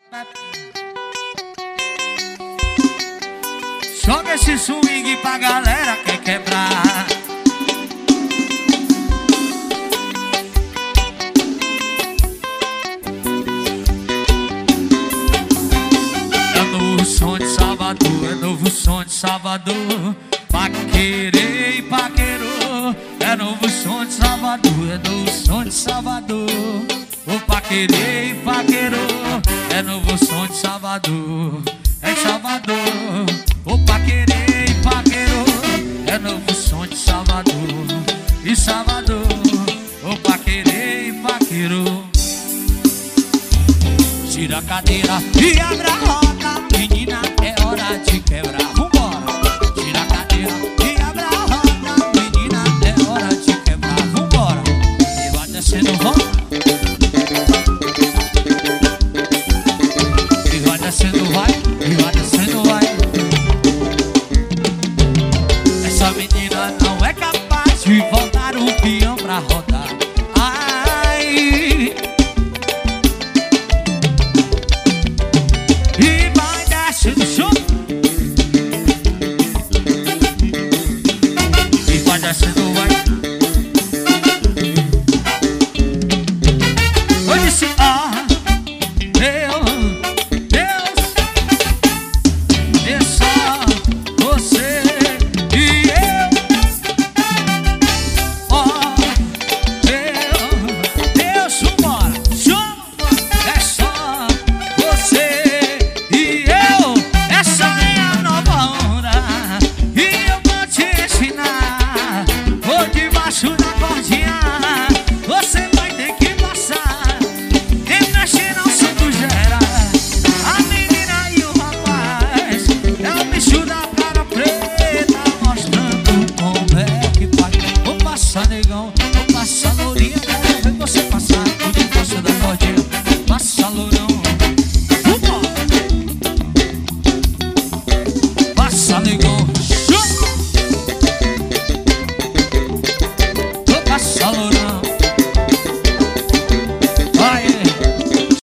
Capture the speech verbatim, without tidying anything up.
Joga esse swing pra galera que quer quebrar. É novo som de Salvador, é novo som de Salvador. Paquerei e paquerou. É novo som de Salvador, é novo som de Salvador. O paquerei e paquerou. É novo som de Salvador, é de Salvador. O paquerei e paquerou. É novo som de Salvador e Salvador. O paquerei e paquerou. Tira a cadeira e abre a roda. Menina, é hora de quebrar. Vambora. Tira a cadeira e abre a roda. Menina, é hora de quebrar. Vambora. E vai descendo, roda. E vai descendo, vai. E vai